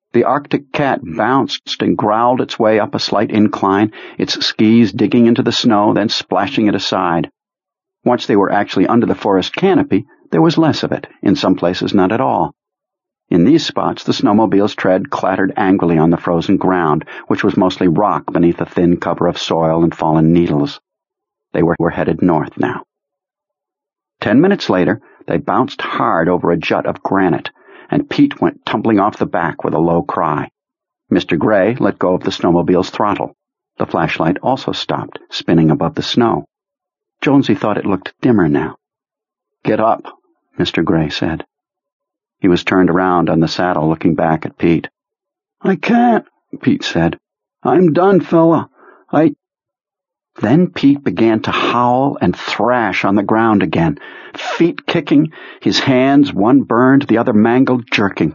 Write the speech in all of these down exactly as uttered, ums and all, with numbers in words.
The Arctic cat bounced and growled its way up a slight incline, its skis digging into the snow, then splashing it aside. Once they were actually under the forest canopy, there was less of it, in some places not at all. In these spots, the snowmobile's tread clattered angrily on the frozen ground, which was mostly rock beneath a thin cover of soil and fallen needles. They were, were headed north now. Ten minutes later, they bounced hard over a jut of granite, and Pete went tumbling off the back with a low cry. Mister Gray let go of the snowmobile's throttle. The flashlight also stopped, spinning above the snow. Jonesy thought it looked dimmer now. "Get up," Mister Gray said. He was turned around on the saddle, looking back at Pete. "I can't," Pete said. "I'm done, fella. I—" Then Pete began to howl and thrash on the ground again, feet kicking, his hands, one burned, the other mangled, jerking.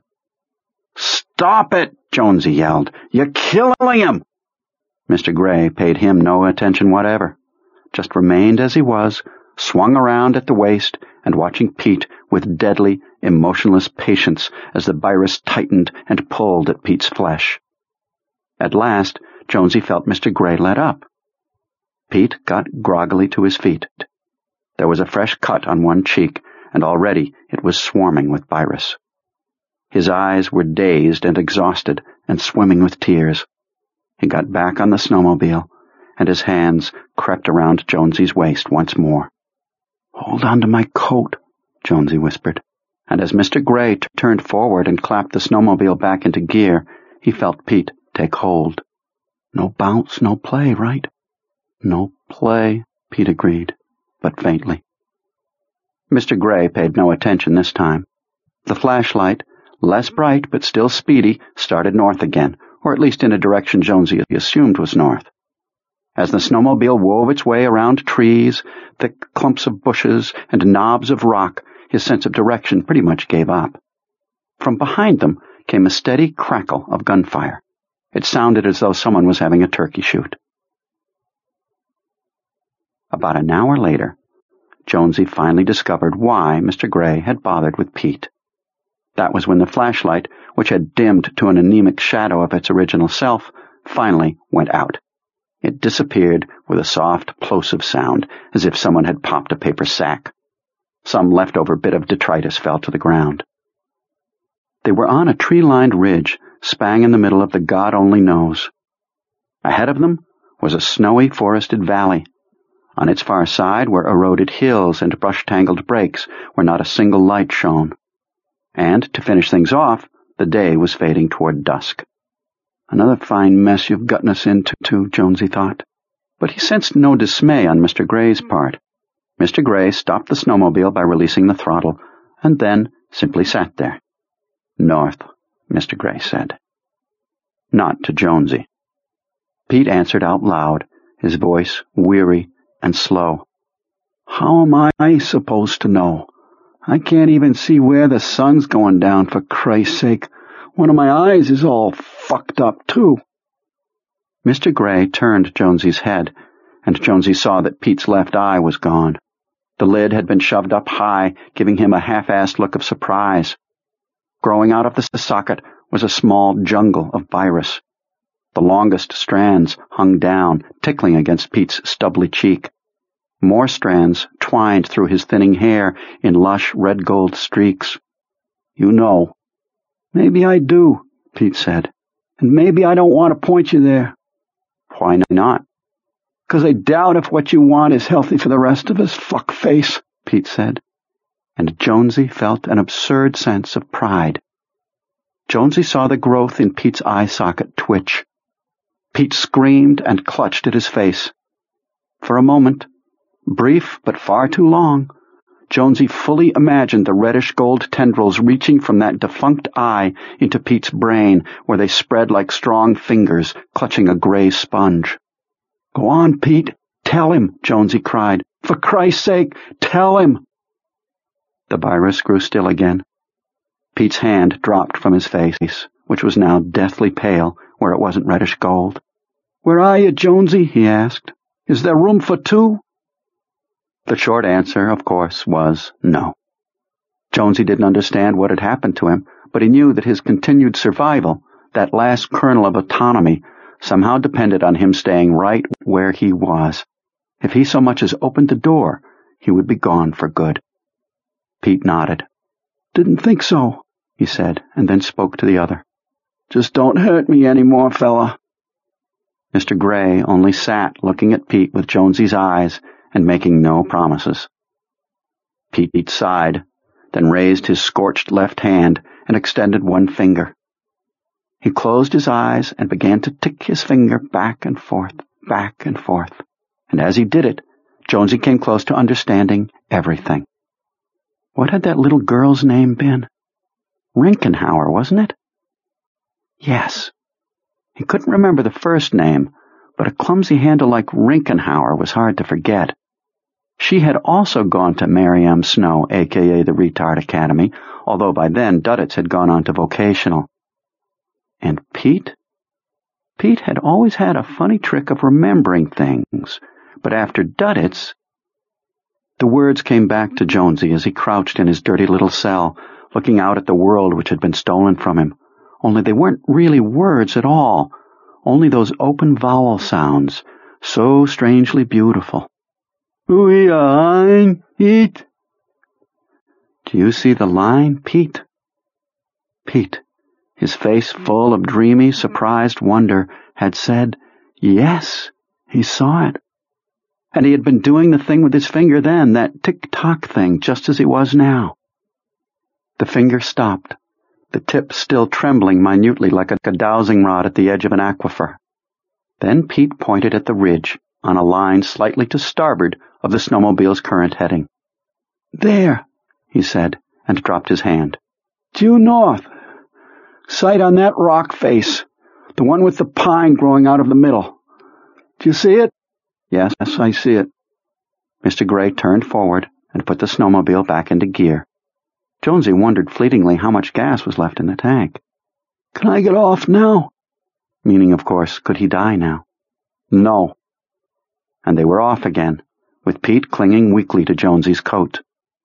"Stop it!" Jonesy yelled. "You're killing him!" Mister Gray paid him no attention whatever, just remained as he was, swung around at the waist and watching Pete with deadly, emotionless patience as the virus tightened and pulled at Pete's flesh. At last, Jonesy felt Mister Gray let up. Pete got groggily to his feet. There was a fresh cut on one cheek, and already it was swarming with virus. His eyes were dazed and exhausted and swimming with tears. He got back on the snowmobile, and his hands crept around Jonesy's waist once more. "Hold on to my coat," Jonesy whispered, and as Mister Gray t- turned forward and clapped the snowmobile back into gear, he felt Pete take hold. "No bounce, no play, right?" "No play," Pete agreed, but faintly. Mister Gray paid no attention this time. The flashlight, less bright but still speedy, started north again, or at least in a direction Jonesy assumed was north. As the snowmobile wove its way around trees, thick clumps of bushes, and knobs of rock, his sense of direction pretty much gave up. From behind them came a steady crackle of gunfire. It sounded as though someone was having a turkey shoot. About an hour later, Jonesy finally discovered why Mister Gray had bothered with Pete. That was when the flashlight, which had dimmed to an anemic shadow of its original self, finally went out. It disappeared with a soft, plosive sound, as if someone had popped a paper sack. Some leftover bit of detritus fell to the ground. They were on a tree-lined ridge, spang in the middle of the God only knows. Ahead of them was a snowy, forested valley. On its far side were eroded hills and brush-tangled breaks where not a single light shone. And, to finish things off, the day was fading toward dusk. "Another fine mess you've gotten us into, too," Jonesy thought. But he sensed no dismay on Mister Gray's part. Mister Gray stopped the snowmobile by releasing the throttle, and then simply sat there. "North," Mister Gray said. Not to Jonesy. Pete answered out loud, his voice weary and slow. "How am I supposed to know? I can't even see where the sun's going down, for Christ's sake. One of my eyes is all fucked up, too." Mister Gray turned Jonesy's head, and Jonesy saw that Pete's left eye was gone. The lid had been shoved up high, giving him a half-assed look of surprise. Growing out of the socket was a small jungle of virus. The longest strands hung down, tickling against Pete's stubbly cheek. More strands twined through his thinning hair in lush red-gold streaks. "You know." "Maybe I do," Pete said. "And maybe I don't want to point you there." "Why not?" "'Cause I doubt if what you want is healthy for the rest of us, fuckface," Pete said. And Jonesy felt an absurd sense of pride. Jonesy saw the growth in Pete's eye socket twitch. Pete screamed and clutched at his face. For a moment, brief but far too long, Jonesy fully imagined the reddish-gold tendrils reaching from that defunct eye into Pete's brain, where they spread like strong fingers clutching a gray sponge. "Go on, Pete. Tell him," Jonesy cried. "For Christ's sake, tell him." The virus grew still again. Pete's hand dropped from his face, which was now deathly pale where it wasn't reddish gold. "Where are you, Jonesy?" he asked. "Is there room for two?" The short answer, of course, was no. Jonesy didn't understand what had happened to him, but he knew that his continued survival, That last kernel of autonomy somehow depended on him staying right where he was. If he so much as opened the door, he would be gone for good. Pete nodded. "Didn't think so," he said, and then spoke to the other. "Just don't hurt me any more, fella." Mister Gray only sat looking at Pete with Jonesy's eyes and making no promises. Pete sighed, then raised his scorched left hand and extended one finger. He closed his eyes and began to tick his finger back and forth, back and forth. And as he did it, Jonesy came close to understanding everything. What had that little girl's name been? Rinkenhauer, wasn't it? Yes. He couldn't remember the first name, but a clumsy handle like Rinkenhauer was hard to forget. She had also gone to Mary M. Snow, a k a the Retard Academy, although by then Duddits had gone on to vocational. And Pete? Pete had always had a funny trick of remembering things, but after Duddits... The words came back to Jonesy as he crouched in his dirty little cell, looking out at the world which had been stolen from him. Only they weren't really words at all, only those open vowel sounds, so strangely beautiful. "Ui ein, Pete." Do you see the line, Pete? Pete, his face full of dreamy, surprised wonder, had said, yes, he saw it. And he had been doing the thing with his finger then, that tick-tock thing, just as he was now. The finger stopped, the tip still trembling minutely like a dowsing rod at the edge of an aquifer. Then Pete pointed at the ridge, on a line slightly to starboard of the snowmobile's current heading. "There," he said, and dropped his hand. "Due north. Sight on that rock face, the one with the pine growing out of the middle. Do you see it?" "Yes, I see it." Mister Gray turned forward and put the snowmobile back into gear. Jonesy wondered fleetingly how much gas was left in the tank. "Can I get off now?" Meaning, of course, could he die now? No. And they were off again, with Pete clinging weakly to Jonesy's coat.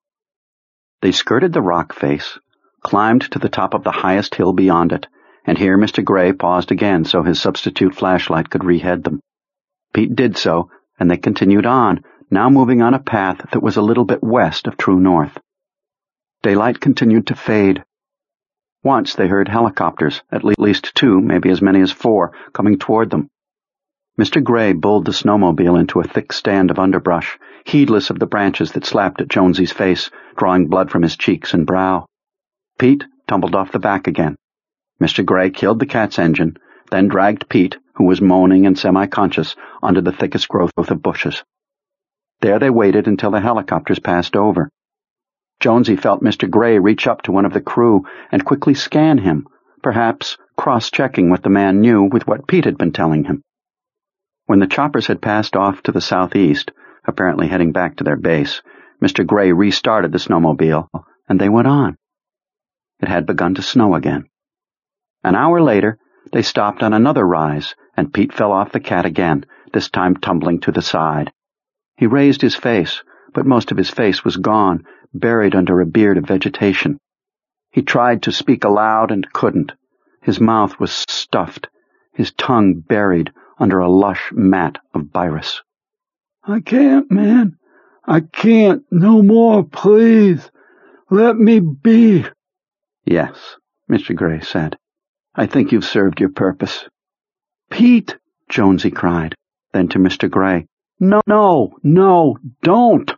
They skirted the rock face, climbed to the top of the highest hill beyond it, and here Mister Gray paused again so his substitute flashlight could rehead them. Pete did so, and they continued on, now moving on a path that was a little bit west of true north. Daylight continued to fade. Once they heard helicopters, at least two, maybe as many as four, coming toward them. Mister Gray bulled the snowmobile into a thick stand of underbrush, heedless of the branches that slapped at Jonesy's face, drawing blood from his cheeks and brow. Pete tumbled off the back again. Mister Gray killed the cat's engine, then dragged Pete, who was moaning and semi-conscious, under the thickest growth of bushes. There they waited until the helicopters passed over. Jonesy felt Mister Gray reach up to one of the crew and quickly scan him, perhaps cross-checking what the man knew with what Pete had been telling him. When the choppers had passed off to the southeast, apparently heading back to their base, Mister Gray restarted the snowmobile, and they went on. It had begun to snow again. An hour later, they stopped on another rise, and Pete fell off the cat again, this time tumbling to the side. He raised his face, but most of his face was gone, buried under a beard of vegetation. He tried to speak aloud and couldn't. His mouth was stuffed, his tongue buried under a lush mat of virus. "I can't, man. I can't. No more, please. Let me be." "Yes," Mister Gray said. "I think you've served your purpose." "Pete!" Jonesy cried. Then to Mister Gray, "No, no, no, don't!"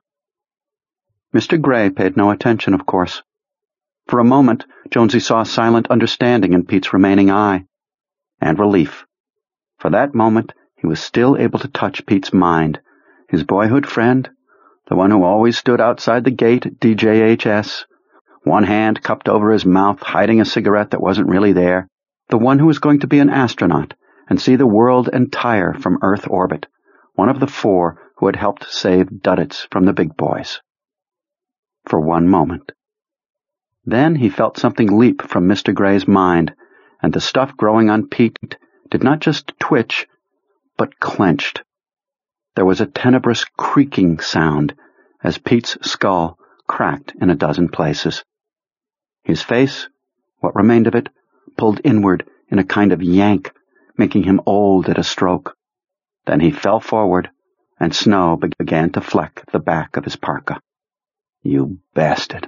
Mister Gray paid no attention, of course. For a moment, Jonesy saw silent understanding in Pete's remaining eye, and relief. For that moment, he was still able to touch Pete's mind, his boyhood friend, the one who always stood outside the gate at D J H S, one hand cupped over his mouth, hiding a cigarette that wasn't really there, the one who was going to be an astronaut and see the world entire from Earth orbit, one of the four who had helped save Duddits from the big boys. For one moment. Then he felt something leap from Mister Gray's mind, and the stuff growing on Pete did not just twitch, but clenched. There was a tenebrous creaking sound as Pete's skull cracked in a dozen places. His face, what remained of it, pulled inward in a kind of yank, making him old at a stroke. Then he fell forward, and snow began to fleck the back of his parka. "You bastard."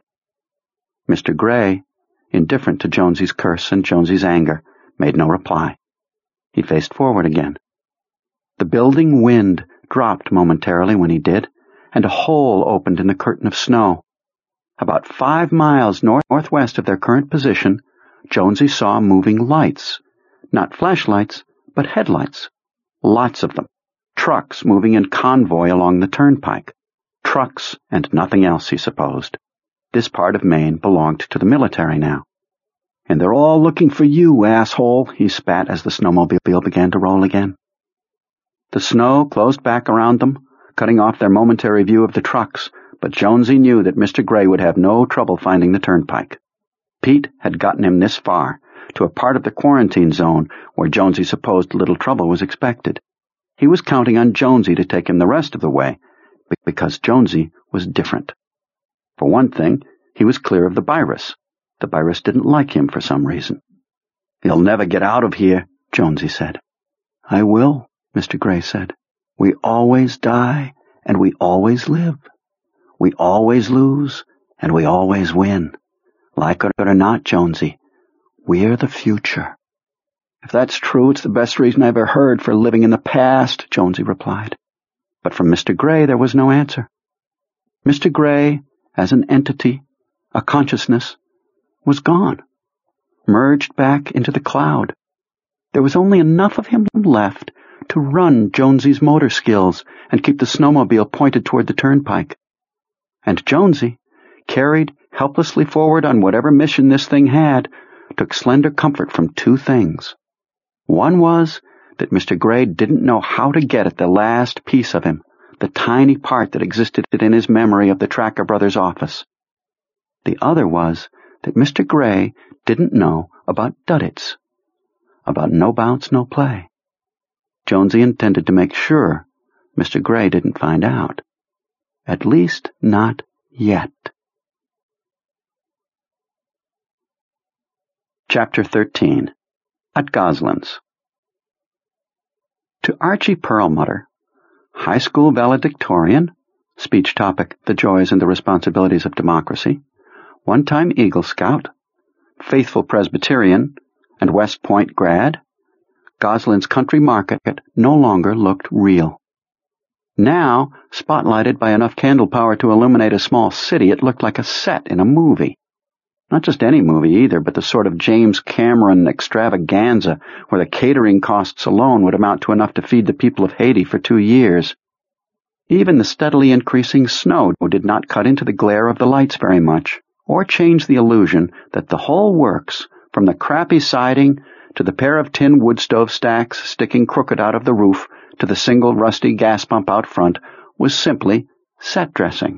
Mister Gray, indifferent to Jonesy's curse and Jonesy's anger, made no reply. He faced forward again. The building wind dropped momentarily when he did, and a hole opened in the curtain of snow. About five miles north northwest of their current position, Jonesy saw moving lights. Not flashlights, but headlights. Lots of them. Trucks moving in convoy along the turnpike. Trucks and nothing else, he supposed. This part of Maine belonged to the military now. "And they're all looking for you, asshole," he spat as the snowmobile began to roll again. The snow closed back around them, cutting off their momentary view of the trucks, but Jonesy knew that Mister Gray would have no trouble finding the turnpike. Pete had gotten him this far, to a part of the quarantine zone where Jonesy supposed little trouble was expected. He was counting on Jonesy to take him the rest of the way, because Jonesy was different. For one thing, he was clear of the virus. The virus didn't like him for some reason. "He'll never get out of here," Jonesy said. "I will," Mister Gray said. "We always die, and we always live. We always lose, and we always win. Like it or not, Jonesy, we're the future." "If that's true, it's the best reason I ever heard for living in the past," Jonesy replied. But from Mister Gray there was no answer. Mister Gray, as an entity, a consciousness, was gone, merged back into the cloud. There was only enough of him left to run Jonesy's motor skills and keep the snowmobile pointed toward the turnpike. And Jonesy, carried helplessly forward on whatever mission this thing had, took slender comfort from two things. One was that Mister Gray didn't know how to get at the last piece of him, the tiny part that existed in his memory of the Tracker Brothers' office. The other was that Mister Gray didn't know about Duddits, about no bounce, no play. Jonesy intended to make sure Mister Gray didn't find out. At least not yet. Chapter thirteen. At Goslin's. To Archie Perlmutter, high school valedictorian, speech topic, the joys and the responsibilities of democracy, one-time Eagle Scout, faithful Presbyterian, and West Point grad, Goslin's country market no longer looked real. Now, spotlighted by enough candle power to illuminate a small city, it looked like a set in a movie. Not just any movie either, but the sort of James Cameron extravaganza where the catering costs alone would amount to enough to feed the people of Haiti for two years. Even the steadily increasing snow did not cut into the glare of the lights very much, or change the illusion that the whole works, from the crappy siding to the pair of tin wood stove stacks sticking crooked out of the roof to the single rusty gas pump out front, was simply set dressing.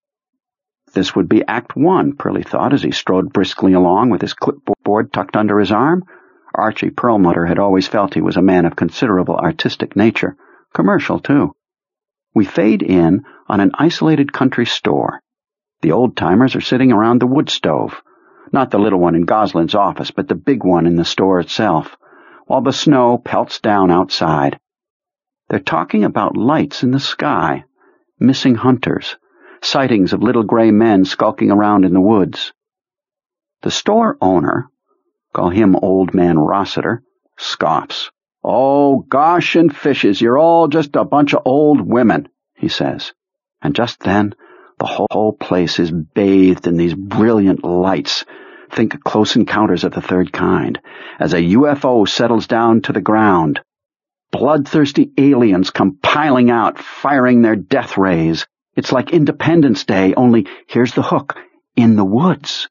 This would be Act One, Pearlie thought as he strode briskly along with his clipboard tucked under his arm. Archie Perlmutter had always felt he was a man of considerable artistic nature, commercial too. We fade in on an isolated country store. The old-timers are sitting around the wood stove, not the little one in Goslin's office, but the big one in the store itself, while the snow pelts down outside. They're talking about lights in the sky, missing hunters, sightings of little gray men skulking around in the woods. The store owner, call him Old Man Rossiter, scoffs. "Oh, gosh and fishes, you're all just a bunch of old women," he says. And just then, the whole place is bathed in these brilliant lights. Think Close Encounters of the Third Kind, as a U F O settles down to the ground. Bloodthirsty aliens come piling out, firing their death rays. It's like Independence Day, only here's the hook, in the woods.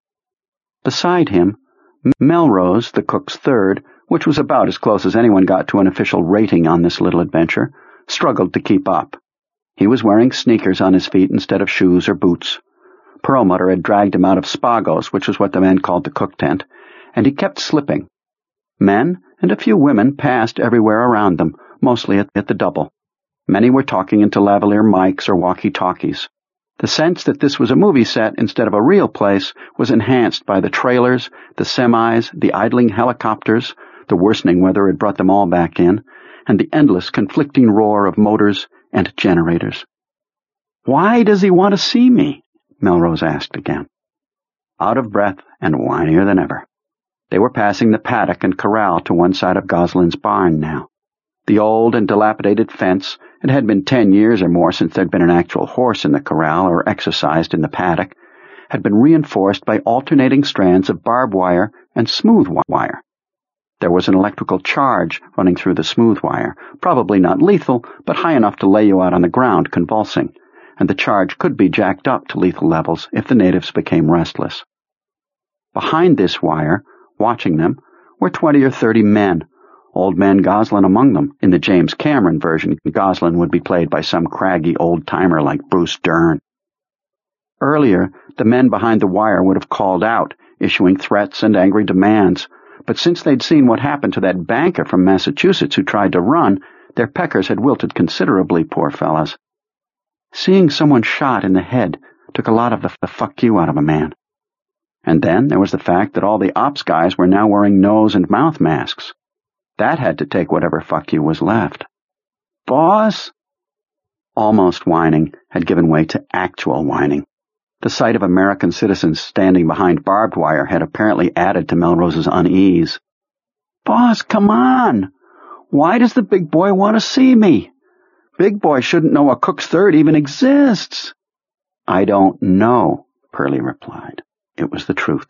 Beside him, Melrose, the cook's third, which was about as close as anyone got to an official rating on this little adventure, struggled to keep up. He was wearing sneakers on his feet instead of shoes or boots. Perlmutter had dragged him out of Spagos, which was what the men called the cook tent, and he kept slipping. Men and a few women passed everywhere around them, mostly at, at the double. Many were talking into lavalier mics or walkie-talkies. The sense that this was a movie set instead of a real place was enhanced by the trailers, the semis, the idling helicopters, The worsening weather had brought them all back in, and the endless conflicting roar of motors and generators. "Why does he want to see me?" Melrose asked again. Out of breath and whinier than ever. They were passing the paddock and corral to one side of Goslin's barn now. The old and dilapidated fence, it had been ten years or more since there'd been an actual horse in the corral or exercised in the paddock, had been reinforced by alternating strands of barbed wire and smooth wire. There was an electrical charge running through the smooth wire, probably not lethal, but high enough to lay you out on the ground convulsing, and the charge could be jacked up to lethal levels if the natives became restless. Behind this wire, watching them, were twenty or thirty men, Old Man Goslin among them. In the James Cameron version, Goslin would be played by some craggy old-timer like Bruce Dern. Earlier, the men behind the wire would have called out, issuing threats and angry demands, but since they'd seen what happened to that banker from Massachusetts who tried to run, their peckers had wilted considerably, poor fellows. Seeing someone shot in the head took a lot of the, the fuck you out of a man. And then there was the fact that all the ops guys were now wearing nose and mouth masks. That had to take whatever fuck you was left. "Boss?" Almost whining had given way to actual whining. The sight of American citizens standing behind barbed wire had apparently added to Melrose's unease. "Boss, come on! Why does the big boy want to see me? Big boy shouldn't know a Cook's Third even exists." "I don't know," Pearlie replied. It was the truth.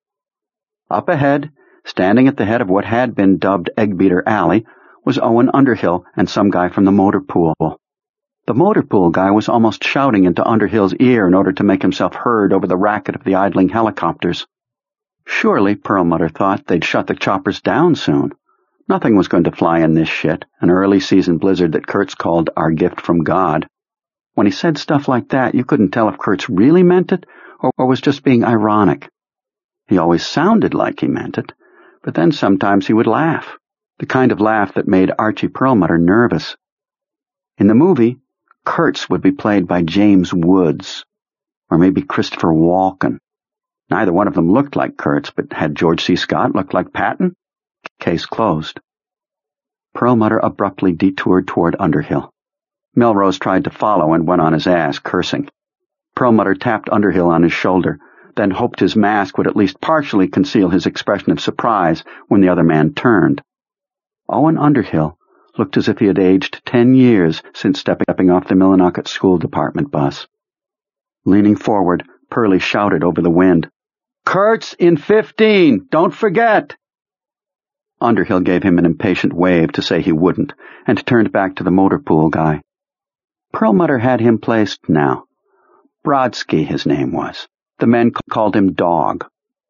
Up ahead, standing at the head of what had been dubbed Eggbeater Alley, was Owen Underhill and some guy from the motor pool. The motor pool guy was almost shouting into Underhill's ear in order to make himself heard over the racket of the idling helicopters. Surely, Perlmutter thought, they'd shut the choppers down soon. Nothing was going to fly in this shit, an early-season blizzard that Kurtz called our gift from God. When he said stuff like that, you couldn't tell if Kurtz really meant it or, or was just being ironic. He always sounded like he meant it, but then sometimes he would laugh, the kind of laugh that made Archie Perlmutter nervous. In the movie, Kurtz would be played by James Woods, or maybe Christopher Walken. Neither one of them looked like Kurtz, but had George C. Scott looked like Patton? Case closed. Perlmutter abruptly detoured toward Underhill. Melrose tried to follow and went on his ass, cursing. Perlmutter tapped Underhill on his shoulder, then hoped his mask would at least partially conceal his expression of surprise when the other man turned. Owen Underhill looked as if he had aged ten years since stepping off the Millinocket School Department bus. Leaning forward, Pearlie shouted over the wind, "Kurtz in fifteen! Don't forget!" Underhill gave him an impatient wave to say he wouldn't, and turned back to the motor pool guy. Perlmutter had him placed now. Brodsky, his name was. The men called him Dog.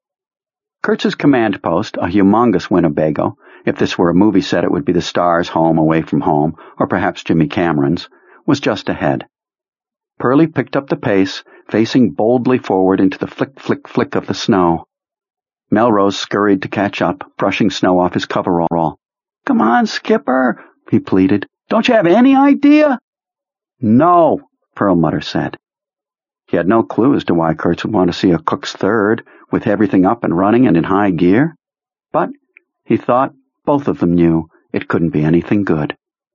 Kurtz's command post, a humongous Winnebago, if this were a movie set it would be the Star's home away from home, or perhaps Jimmy Cameron's, was just ahead. Pearlie picked up the pace, facing boldly forward into the flick-flick-flick of the snow. Melrose scurried to catch up, brushing snow off his coverall. "Come on, Skipper," he pleaded. "Don't you have any idea?" "No," Perlmutter said. He had no clue as to why Kurtz would want to see a Cook's Third with everything up and running and in high gear, but he thought both of them knew it couldn't be anything good.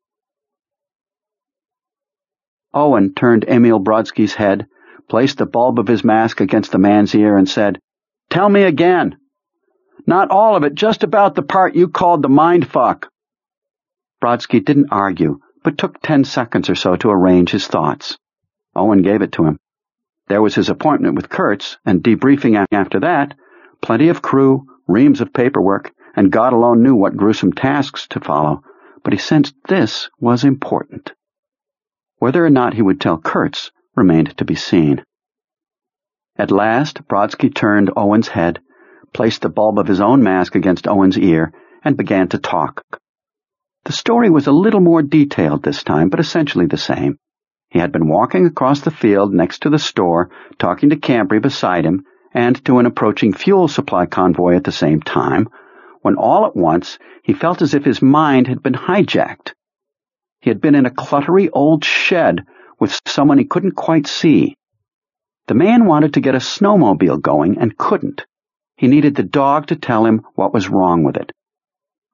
Owen turned Emil Brodsky's head, placed the bulb of his mask against the man's ear, and said, "Tell me again. Not all of it, just about the part you called the mindfuck." Brodsky didn't argue, but took ten seconds or so to arrange his thoughts. Owen gave it to him. There was his appointment with Kurtz, and debriefing after that, plenty of crew, reams of paperwork, and God alone knew what gruesome tasks to follow, but he sensed this was important. Whether or not he would tell Kurtz remained to be seen. At last, Brodsky turned Owen's head, placed the bulb of his own mask against Owen's ear, and began to talk. The story was a little more detailed this time, but essentially the same. He had been walking across the field next to the store, talking to Cambry beside him, and to an approaching fuel supply convoy at the same time, when all at once he felt as if his mind had been hijacked. He had been in a cluttery old shed with someone he couldn't quite see. The man wanted to get a snowmobile going and couldn't. He needed the dog to tell him what was wrong with it.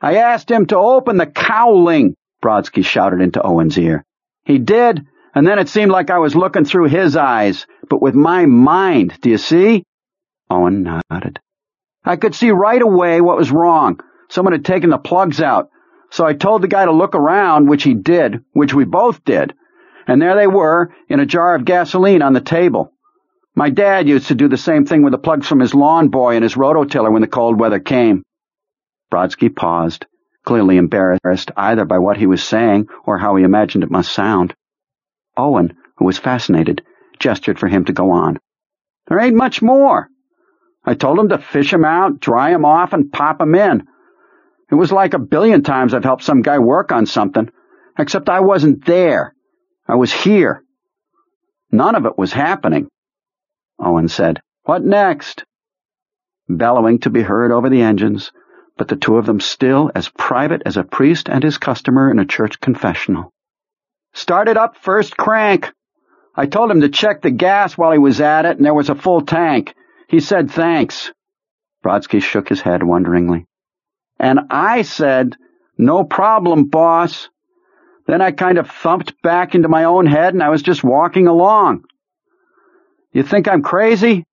I asked him to open the cowling, Brodsky shouted into Owen's ear. He did, and then it seemed like I was looking through his eyes, but with my mind, do you see? Owen nodded. I could see right away what was wrong. Someone had taken the plugs out, so I told the guy to look around, which he did, which we both did, and there they were, in a jar of gasoline on the table. My dad used to do the same thing with the plugs from his lawn boy and his rototiller when the cold weather came. Brodsky paused, clearly embarrassed either by what he was saying or how he imagined it must sound. Owen, who was fascinated, gestured for him to go on. There ain't much more. I told him to fish him out, dry him off, and pop him in. It was like a billion times I've helped some guy work on something, except I wasn't there. I was here. None of it was happening. Owen said, What next? Bellowing to be heard over the engines, but the two of them still as private as a priest and his customer in a church confessional. Started up first crank. I told him to check the gas while he was at it, and there was a full tank. He said thanks. Brodsky shook his head wonderingly. And I said, No problem, boss. Then I kind of thumped back into my own head, and I was just walking along. You think I'm crazy?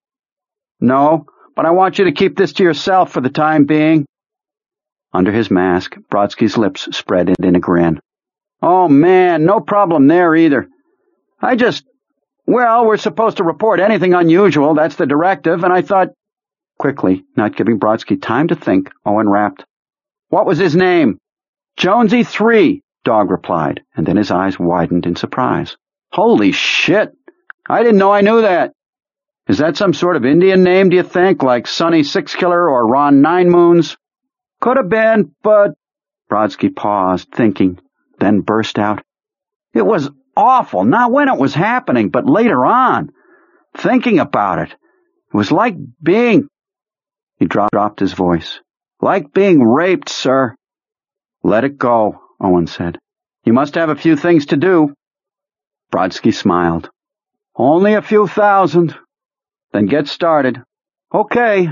No, but I want you to keep this to yourself for the time being. Under his mask, Brodsky's lips spread in a grin. Oh, man, no problem there either. I just, well, we're supposed to report anything unusual. That's the directive, and I thought... Quickly, not giving Brodsky time to think, Owen rapped. What was his name? Jonesy three, Dog replied, and then his eyes widened in surprise. Holy shit! I didn't know I knew that. Is that some sort of Indian name, do you think, like Sonny Sixkiller or Ron Nine Moons? Could have been, but... Brodsky paused, thinking, then burst out. It was awful, not when it was happening, but later on. Thinking about it. It was like being... He dropped his voice. Like being raped, sir. Let it go, Owen said. You must have a few things to do. Brodsky smiled. Only a few thousand. Then get started. Okay.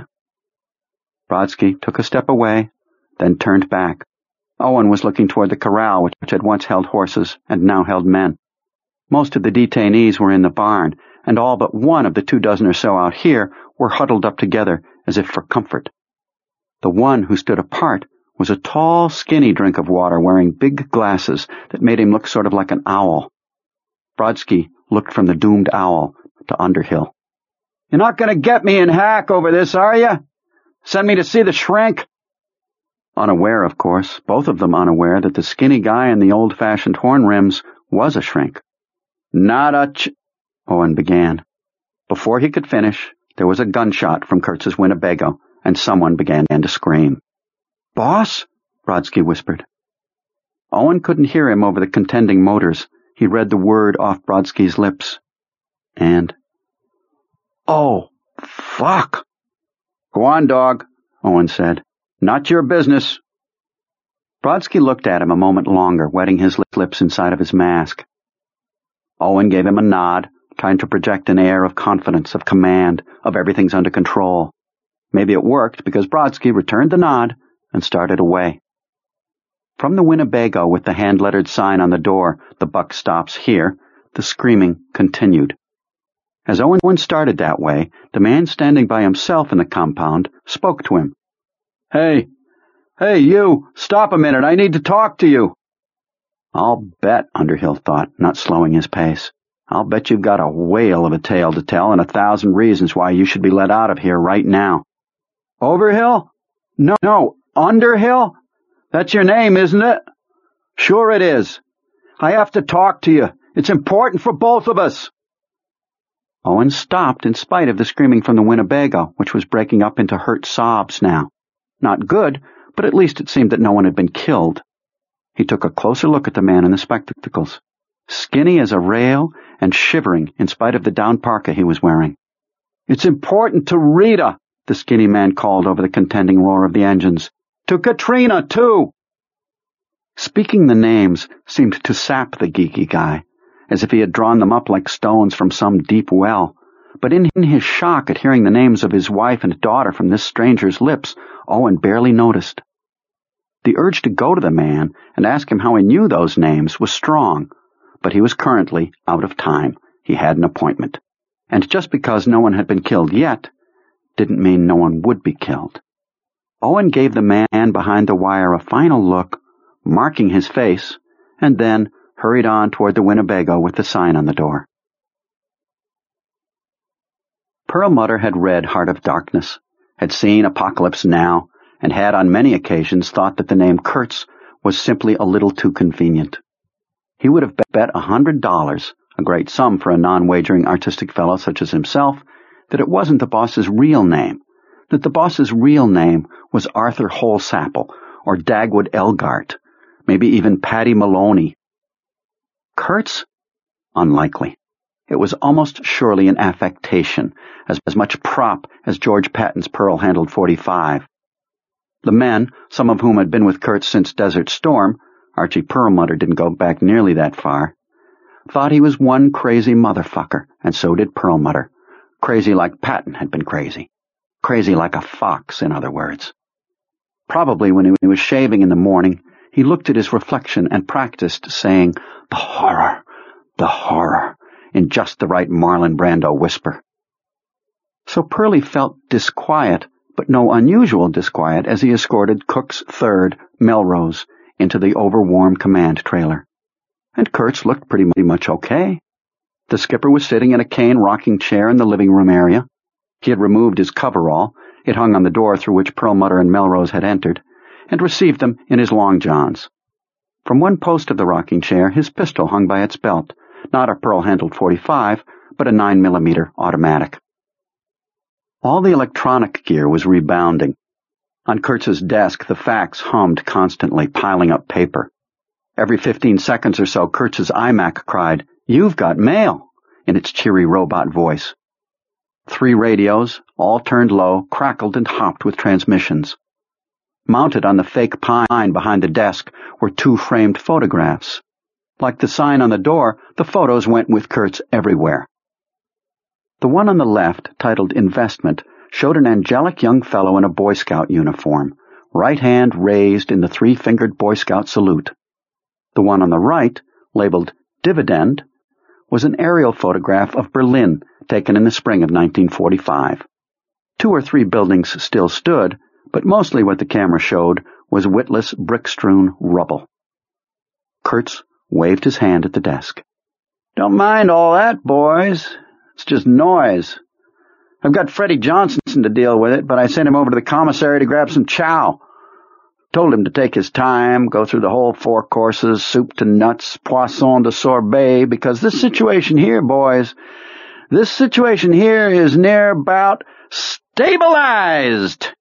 Brodsky took a step away, then turned back. Owen was looking toward the corral, which had once held horses and now held men. Most of the detainees were in the barn, and all but one of the two dozen or so out here were huddled up together as if for comfort. The one who stood apart was a tall, skinny drink of water wearing big glasses that made him look sort of like an owl. Brodsky looked from the doomed owl to Underhill. You're not going to get me in hack over this, are you? Send me to see the shrink? Unaware, of course, both of them unaware that the skinny guy in the old-fashioned horn rims was a shrink. Not a ch... Owen began. Before he could finish, there was a gunshot from Kurtz's Winnebago, and someone began to scream. Boss? Brodsky whispered. Owen couldn't hear him over the contending motors. He read the word off Brodsky's lips. And... Oh, fuck! Go on, dog, Owen said. Not your business. Brodsky looked at him a moment longer, wetting his lips inside of his mask. Owen gave him a nod, trying to project an air of confidence, of command, of everything's under control. Maybe it worked, because Brodsky returned the nod and started away. From the Winnebago with the hand-lettered sign on the door, "The buck stops here," the screaming continued. As Owen started that way, the man standing by himself in the compound spoke to him. Hey, hey, you, stop a minute, I need to talk to you. I'll bet, Underhill thought, not slowing his pace. I'll bet you've got a whale of a tale to tell and a thousand reasons why you should be let out of here right now. Overhill? No, no, Underhill? That's your name, isn't it? Sure it is. I have to talk to you. It's important for both of us. Owen stopped in spite of the screaming from the Winnebago, which was breaking up into hurt sobs now. Not good, but at least it seemed that no one had been killed. He took a closer look at the man in the spectacles, skinny as a rail and shivering in spite of the down parka he was wearing. It's important to Rita, the skinny man called over the contending roar of the engines. To Katrina, too. Speaking the names seemed to sap the geeky guy, as if he had drawn them up like stones from some deep well. But in his shock at hearing the names of his wife and daughter from this stranger's lips, Owen barely noticed. The urge to go to the man and ask him how he knew those names was strong, but he was currently out of time. He had an appointment. And just because no one had been killed yet didn't mean no one would be killed. Owen gave the man behind the wire a final look, marking his face, and then hurried on toward the Winnebago with the sign on the door. Perlmutter had read Heart of Darkness, had seen Apocalypse Now, and had on many occasions thought that the name Kurtz was simply a little too convenient. He would have bet a hundred dollars, a great sum for a non-wagering artistic fellow such as himself, that it wasn't the boss's real name, that the boss's real name was Arthur Holsapple or Dagwood Elgart, maybe even Paddy Maloney. Kurtz? Unlikely. It was almost surely an affectation, as, as much prop as George Patton's pearl-handled forty-five. The men, some of whom had been with Kurtz since Desert Storm, Archie Perlmutter didn't go back nearly that far, thought he was one crazy motherfucker, and so did Perlmutter. Crazy like Patton had been crazy. Crazy like a fox, in other words. Probably when he was shaving in the morning, he looked at his reflection and practiced saying, "The horror, the horror," in just the right Marlon Brando whisper. So Pearlie felt disquiet, but no unusual disquiet, as he escorted Cook's third, Melrose, into the overwarm command trailer. And Kurtz looked pretty much okay. The skipper was sitting in a cane rocking chair in the living room area. He had removed his coverall, it hung on the door through which Perlmutter and Melrose had entered, and received them in his long johns. From one post of the rocking chair his pistol hung by its belt, not a pearl-handled forty-five, but a nine millimeter automatic. All the electronic gear was rebounding. On Kurtz's desk, the fax hummed constantly, piling up paper. Every fifteen seconds or so, Kurtz's iMac cried, "You've got mail," in its cheery robot voice. Three radios, all turned low, crackled and hopped with transmissions. Mounted on the fake pine behind the desk were two framed photographs. Like the sign on the door, the photos went with Kurtz everywhere. The one on the left, titled Investment, showed an angelic young fellow in a Boy Scout uniform, right hand raised in the three-fingered Boy Scout salute. The one on the right, labeled Dividend, was an aerial photograph of Berlin, taken in the spring of nineteen forty-five. Two or three buildings still stood, but mostly what the camera showed was witless, brick-strewn rubble. Kurtz waved his hand at the desk. "Don't mind all that, boys. It's just noise. I've got Freddie Johnson to deal with it, but I sent him over to the commissary to grab some chow. Told him to take his time, go through the whole four courses, soup to nuts, poisson to sorbet, because this situation here, boys, this situation here is near about stabilized."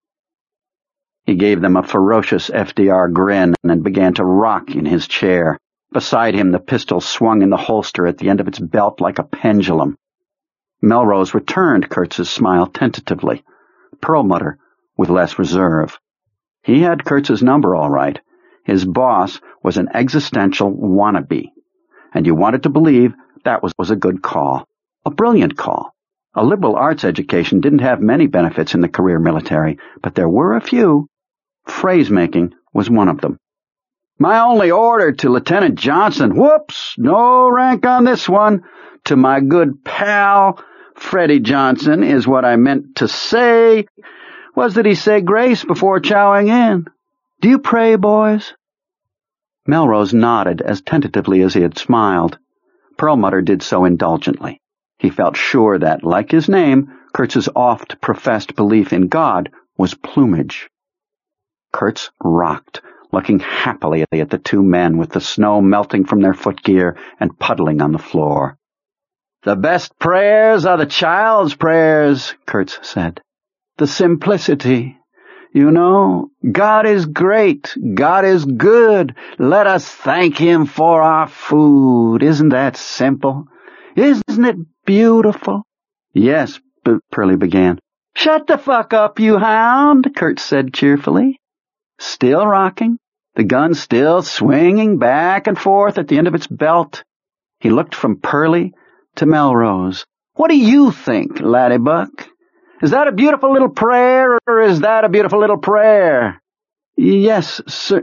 He gave them a ferocious F D R grin and began to rock in his chair. Beside him, the pistol swung in the holster at the end of its belt like a pendulum. Melrose returned Kurtz's smile tentatively. Perlmutter with less reserve. He had Kurtz's number all right. His boss was an existential wannabe, and you wanted to believe that was, was a good call, a brilliant call. A liberal arts education didn't have many benefits in the career military, but there were a few. Phrase-making was one of them. "My only order to Lieutenant Johnson, whoops, no rank on this one, to my good pal, Freddie Johnson, is what I meant to say, was that he say grace before chowing in. Do you pray, boys?" Melrose nodded as tentatively as he had smiled. Perlmutter did so indulgently. He felt sure that, like his name, Kurtz's oft-professed belief in God was plumage. Kurtz rocked, looking happily at the two men with the snow melting from their footgear and puddling on the floor. "The best prayers are the child's prayers," Kurtz said. "The simplicity. You know, God is great. God is good. Let us thank Him for our food. Isn't that simple? Isn't it beautiful?" "Yes," Pearlie began. "Shut the fuck up, you hound," Kurtz said cheerfully. Still rocking, the gun still swinging back and forth at the end of its belt. He looked from Pearlie to Melrose. "What do you think, Laddybuck? Is that a beautiful little prayer, or is that a beautiful little prayer?" "Yes, sir,"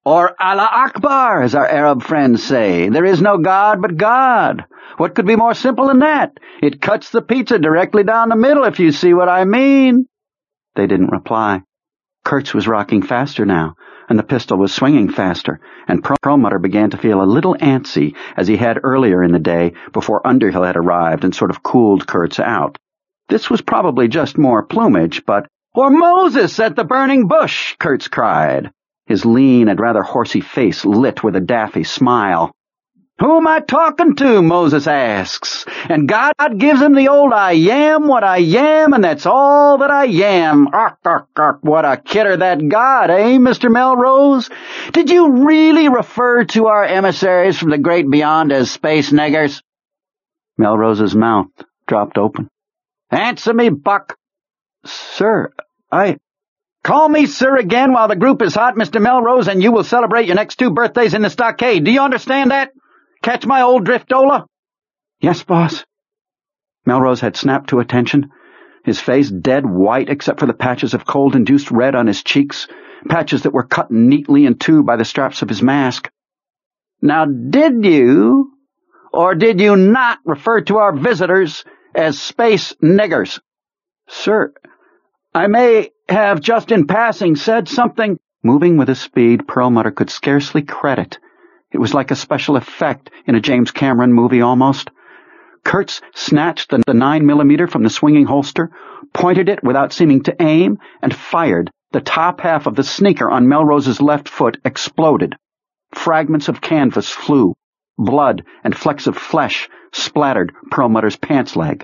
Or Allah Akbar, as our Arab friends say. There is no God but God. What could be more simple than that? It cuts the pizza directly down the middle, if you see what I mean. They didn't reply. Kurtz was rocking faster now, and the pistol was swinging faster, and Perlmutter began to feel a little antsy, as he had earlier in the day before Underhill had arrived and sort of cooled Kurtz out. This was probably just more plumage, but— "Or Moses at the burning bush!" Kurtz cried, his lean and rather horsey face lit with a daffy smile. "Who am I talking to?" Moses asks, and God gives him the old I am what I am, and that's all that I am. Ark, ark, ark, what a kidder that God, eh, Mister Melrose? Did you really refer to our emissaries from the great beyond as space niggers? Melrose's mouth dropped open. "Answer me, Buck." "Sir, I—" "Call me sir again while the group is hot, Mister Melrose, and you will celebrate your next two birthdays in the stockade. Do you understand that? Catch my old driftola?" "Yes, boss." Melrose had snapped to attention, his face dead white except for the patches of cold-induced red on his cheeks, patches that were cut neatly in two by the straps of his mask. "Now, did you, or did you not refer to our visitors as space niggers?" "Sir, I may have just in passing said something—" Moving with a speed Perlmutter could scarcely credit. It was like a special effect in a James Cameron movie almost. Kurtz snatched the nine millimeter from the swinging holster, pointed it without seeming to aim, and fired. The top half of the sneaker on Melrose's left foot exploded. Fragments of canvas flew. Blood and flecks of flesh splattered Perlmutter's pants leg.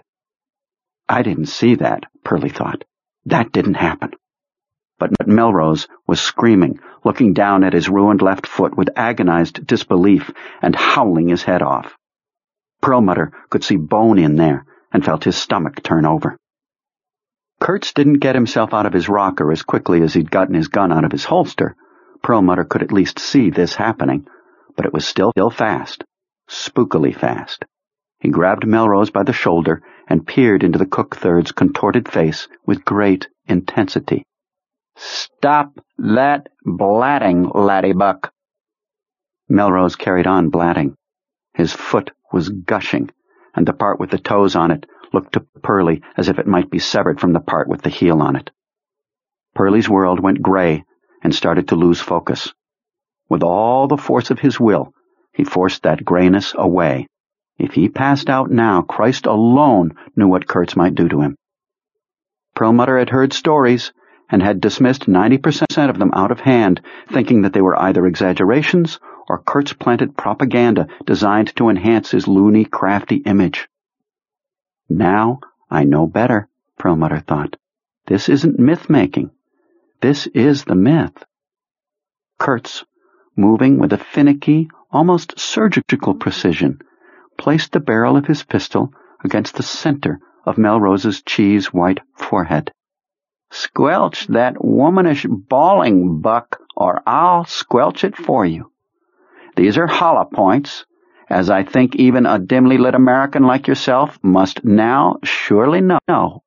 I didn't see that, Pearlie thought. That didn't happen. But Melrose was screaming, looking down at his ruined left foot with agonized disbelief and howling his head off. Perlmutter could see bone in there and felt his stomach turn over. Kurtz didn't get himself out of his rocker as quickly as he'd gotten his gun out of his holster. Perlmutter could at least see this happening, but it was still, still fast, spookily fast. He grabbed Melrose by the shoulder and peered into the cook third's contorted face with great intensity. "Stop that blatting, laddie buck." Melrose carried on blatting. His foot was gushing, and the part with the toes on it looked to Pearlie as if it might be severed from the part with the heel on it. Pearlie's world went gray and started to lose focus. With all the force of his will, he forced that grayness away. If he passed out now, Christ alone knew what Kurtz might do to him. Perlmutter had heard stories and had dismissed ninety percent of them out of hand, thinking that they were either exaggerations or Kurtz-planted propaganda designed to enhance his loony, crafty image. Now I know better, Perlmutter thought. This isn't myth-making. This is the myth. Kurtz, moving with a finicky, almost surgical precision, placed the barrel of his pistol against the center of Melrose's cheese-white forehead. "Squelch that womanish bawling, Buck, or I'll squelch it for you. These are hollow points, as I think even a dimly lit American like yourself must now surely know."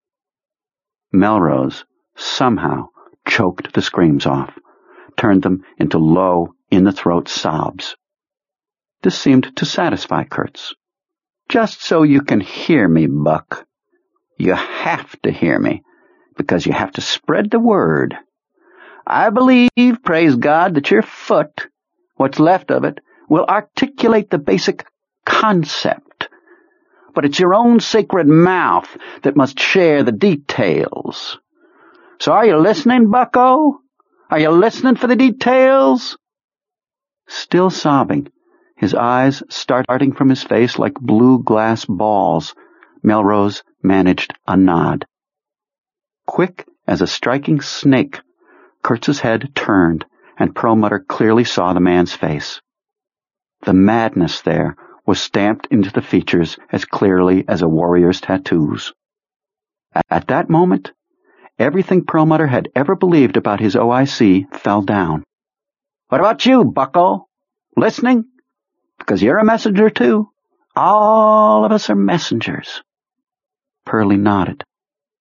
Melrose somehow choked the screams off, turned them into low, in-the-throat sobs. This seemed to satisfy Kurtz. "Just so you can hear me, Buck. You have to hear me, because you have to spread the word. I believe, praise God, that your foot, what's left of it, will articulate the basic concept. But it's your own sacred mouth that must share the details. So are you listening, bucko? Are you listening for the details?" Still sobbing, his eyes starting from his face like blue glass balls, Melrose managed a nod. Quick as a striking snake, Kurtz's head turned, and Perlmutter clearly saw the man's face. The madness there was stamped into the features as clearly as a warrior's tattoos. At that moment, everything Perlmutter had ever believed about his O I C fell down. "What about you, bucko? Listening? Because you're a messenger, too. All of us are messengers." Pearlie nodded.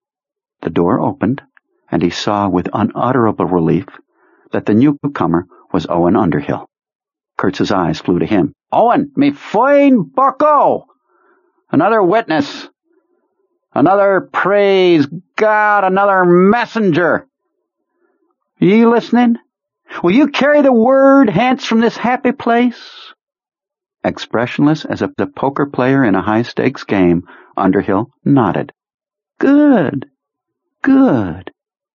The door opened, and he saw with unutterable relief that the newcomer was Owen Underhill. Kurtz's eyes flew to him. "Owen, me fine bucko! Another witness! Another, praise God, another messenger! Are you listening? Will you carry the word hence from this happy place?" Expressionless as a poker player in a high-stakes game, Underhill nodded. "Good, good."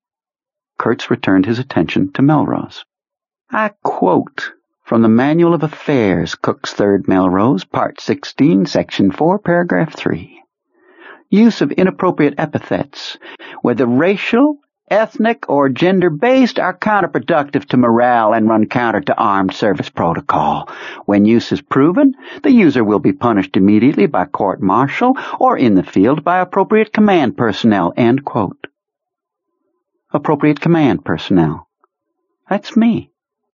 Kurtz returned his attention to Melrose. "I quote from the Manual of Affairs, Cook's Third Melrose, Part sixteen, Section four, Paragraph three. Use of inappropriate epithets, whether racial, ethnic, or gender-based, are counterproductive to morale and run counter to armed service protocol. When use is proven, the user will be punished immediately by court-martial or in the field by appropriate command personnel." End quote. Appropriate command personnel. That's me.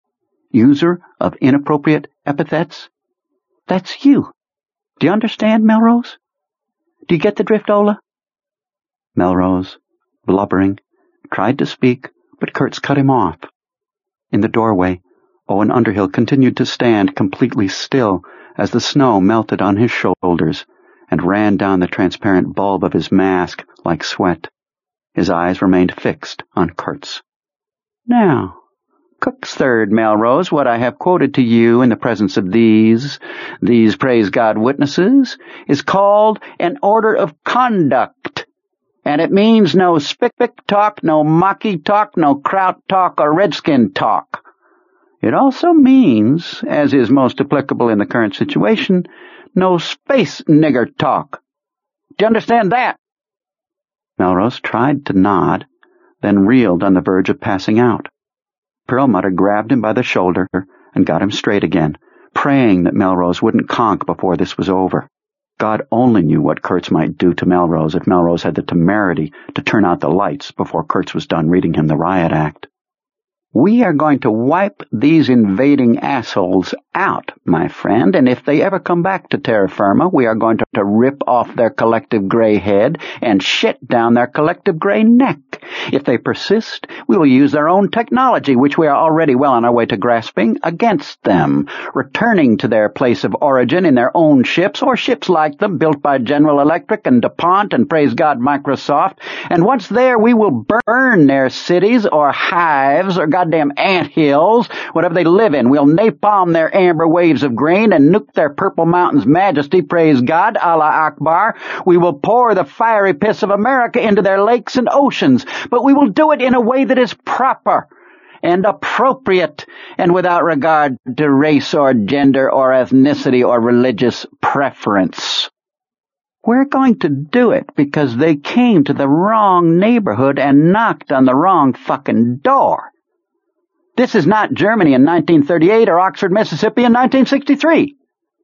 User of inappropriate epithets. That's you. Do you understand, Melrose? Do you get the drift, Ola? Melrose, blubbering, tried to speak, but Kurtz cut him off. In the doorway, Owen Underhill continued to stand completely still as the snow melted on his shoulders and ran down the transparent bulb of his mask like sweat. His eyes remained fixed on Kurtz. "Now, Cook's Third Melrose, what I have quoted to you in the presence of these, these praise God witnesses, is called an order of conduct. And it means no spick-pick talk, no mocky talk, no kraut talk, or redskin talk. It also means, as is most applicable in the current situation, no space nigger talk. Do you understand that?" Melrose tried to nod, then reeled on the verge of passing out. Perlmutter grabbed him by the shoulder and got him straight again, praying that Melrose wouldn't conk before this was over. God only knew what Kurtz might do to Melrose if Melrose had the temerity to turn out the lights before Kurtz was done reading him the riot act. "We are going to wipe these invading assholes out, my friend, and if they ever come back to terra firma, we are going to, to rip off their collective gray head and shit down their collective gray neck. If they persist, we will use their own technology, which we are already well on our way to grasping, against them, returning to their place of origin in their own ships or ships like them built by General Electric and DuPont and, praise God, Microsoft. And once there, we will burn their cities or hives or goddamn ant hills, whatever they live in. We'll napalm their amber waves of grain and nuke their purple mountains' majesty, praise God, Allah Akbar. We will pour the fiery piss of America into their lakes and oceans, but we will do it in a way that is proper and appropriate and without regard to race or gender or ethnicity or religious preference. We're going to do it because they came to the wrong neighborhood and knocked on the wrong fucking door. This is not Germany in nineteen thirty-eight or Oxford, Mississippi in nineteen sixty-three.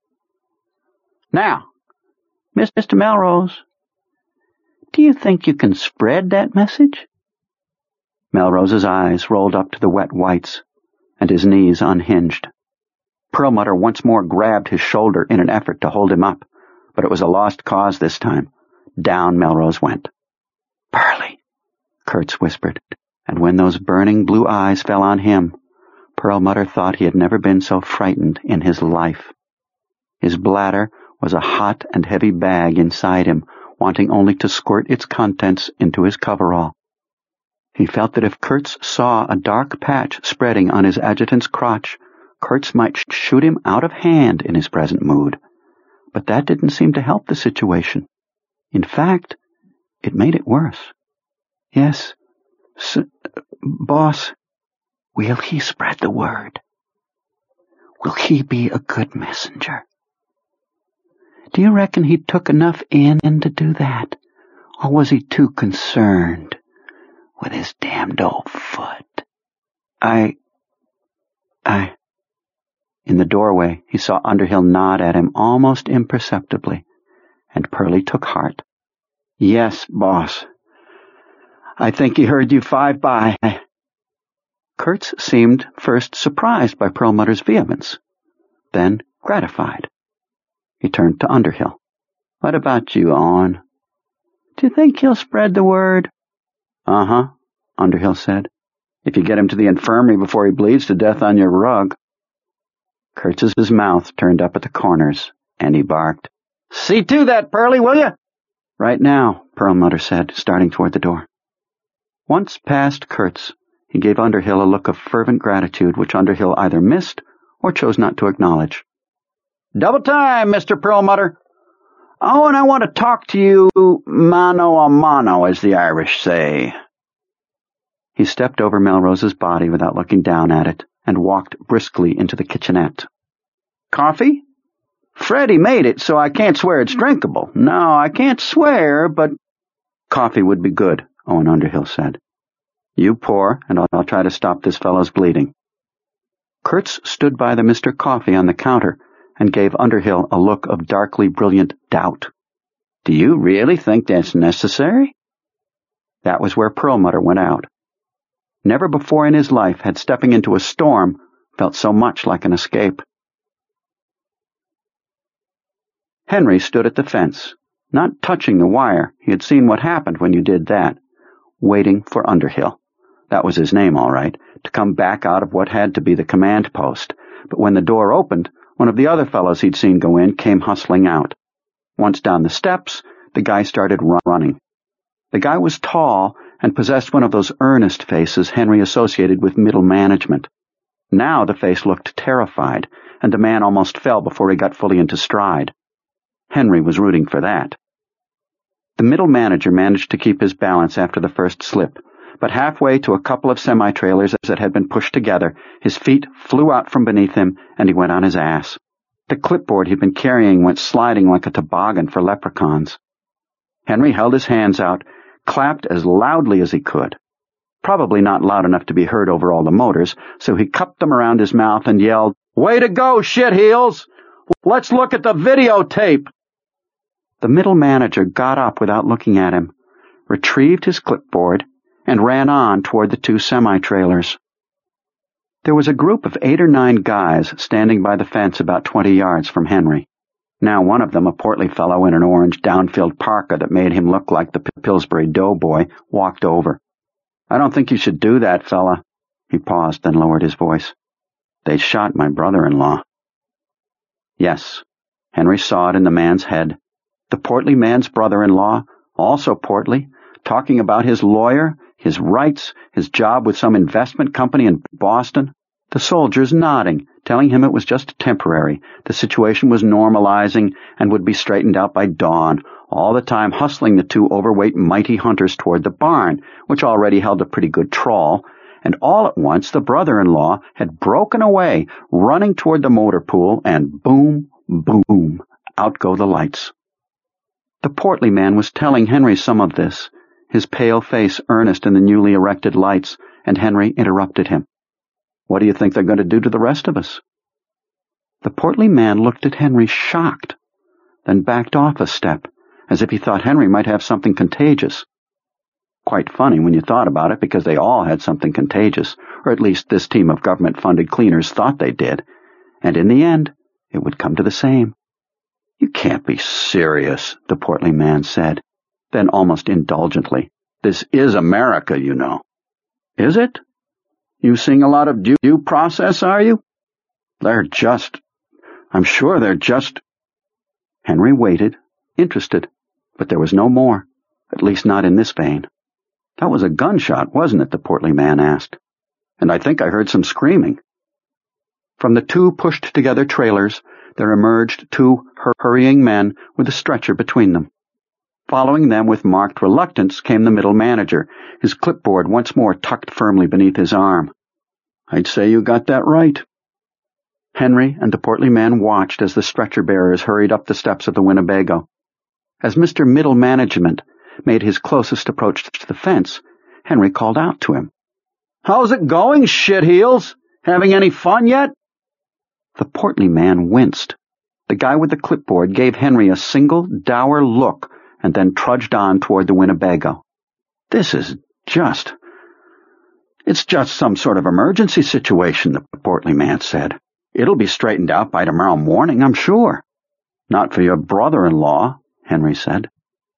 Now, Mister Melrose, do you think you can spread that message? Melrose's eyes rolled up to the wet whites, and his knees unhinged. Perlmutter once more grabbed his shoulder in an effort to hold him up, but it was a lost cause this time. Down Melrose went. "Pearlie," Kurtz whispered, and when those burning blue eyes fell on him, Perlmutter thought he had never been so frightened in his life. His bladder was a hot and heavy bag inside him, wanting only to squirt its contents into his coverall. He felt that if Kurtz saw a dark patch spreading on his adjutant's crotch, Kurtz might shoot him out of hand in his present mood. But that didn't seem to help the situation. In fact, it made it worse. "Yes, s- boss, will he spread the word? Will he be a good messenger? Do you reckon he took enough in to do that? Or was he too concerned with his damned old foot?" I... I... In the doorway, he saw Underhill nod at him almost imperceptibly, and Pearlie took heart. "Yes, boss. I think he heard you five by." Kurtz seemed first surprised by Perlmutter's vehemence, then gratified. He turned to Underhill. "What about you, Owen? Do you think he'll spread the word?" "Uh-huh," Underhill said. if you get him to the infirmary before he bleeds to death on your rug. Kurtz's mouth turned up at the corners, and he barked. See to that, Pearlie, will you? Right now, Perlmutter said, starting toward the door. Once past Kurtz, he gave Underhill a look of fervent gratitude which Underhill either missed or chose not to acknowledge. Double time, Mister Perlmutter. Oh, and I want to talk to you mano a mano, as the Irish say. He stepped over Melrose's body without looking down at it and walked briskly into the kitchenette. Coffee? Freddie made it, so I can't swear it's drinkable. No, I can't swear, but... Coffee would be good, Owen Underhill said. You pour, and I'll, I'll try to stop this fellow's bleeding. Kurtz stood by the Mister Coffee on the counter and gave Underhill a look of darkly brilliant doubt. Do you really think that's necessary? That was where Perlmutter went out. Never before in his life had stepping into a storm felt so much like an escape. Henry stood at the fence, not touching the wire. He had seen what happened when you did that, waiting for Underhill. That was his name, all right, to come back out of what had to be the command post. But when the door opened, one of the other fellows he'd seen go in came hustling out. Once down the steps, the guy started running. The guy was tall and possessed one of those earnest faces Henry associated with middle management. Now the face looked terrified, and the man almost fell before he got fully into stride. Henry was rooting for that. The middle manager managed to keep his balance after the first slip, but halfway to a couple of semi-trailers that had been pushed together, his feet flew out from beneath him, and he went on his ass. The clipboard he'd been carrying went sliding like a toboggan for leprechauns. Henry held his hands out, clapped as loudly as he could. Probably not loud enough to be heard over all the motors, so he cupped them around his mouth and yelled, Way to go, shitheels! Let's look at the videotape! The middle manager got up without looking at him, retrieved his clipboard, and ran on toward the two semi-trailers. There was a group of eight or nine guys standing by the fence about twenty yards from Henry. Now one of them, a portly fellow in an orange down-filled parka that made him look like the Pillsbury Doughboy, walked over. I don't think you should do that, fella. He paused, then lowered his voice. They shot my brother-in-law. Yes, Henry saw it in the man's head. The portly man's brother-in-law, also portly, talking about his lawyer, his rights, his job with some investment company in Boston. The soldiers nodding, telling him it was just temporary. The situation was normalizing and would be straightened out by dawn, all the time hustling the two overweight mighty hunters toward the barn, which already held a pretty good trawl, and all at once the brother-in-law had broken away, running toward the motor pool, and boom, boom, out go the lights. The portly man was telling Henry some of this, his pale face earnest in the newly erected lights, and Henry interrupted him. What do you think they're going to do to the rest of us? The portly man looked at Henry shocked, then backed off a step, as if he thought Henry might have something contagious. Quite funny when you thought about it, because they all had something contagious, or at least this team of government-funded cleaners thought they did, and in the end, it would come to the same. You can't be serious, the portly man said, then almost indulgently. This is America, you know. Is it? You seeing a lot of due, due process, are you? They're just... I'm sure they're just... Henry waited, interested, but there was no more, at least not in this vein. That was a gunshot, wasn't it? The portly man asked. And I think I heard some screaming. From the two pushed-together trailers, there emerged two hurrying men with a stretcher between them. Following them with marked reluctance came the middle manager, his clipboard once more tucked firmly beneath his arm. I'd say you got that right. Henry and the portly man watched as the stretcher-bearers hurried up the steps of the Winnebago. As Mister Middle Management made his closest approach to the fence, Henry called out to him. How's it going, shitheels? Having any fun yet? The portly man winced. The guy with the clipboard gave Henry a single, dour look and then trudged on toward the Winnebago. This is just... It's just some sort of emergency situation, the portly man said. It'll be straightened out by tomorrow morning, I'm sure. Not for your brother-in-law, Henry said.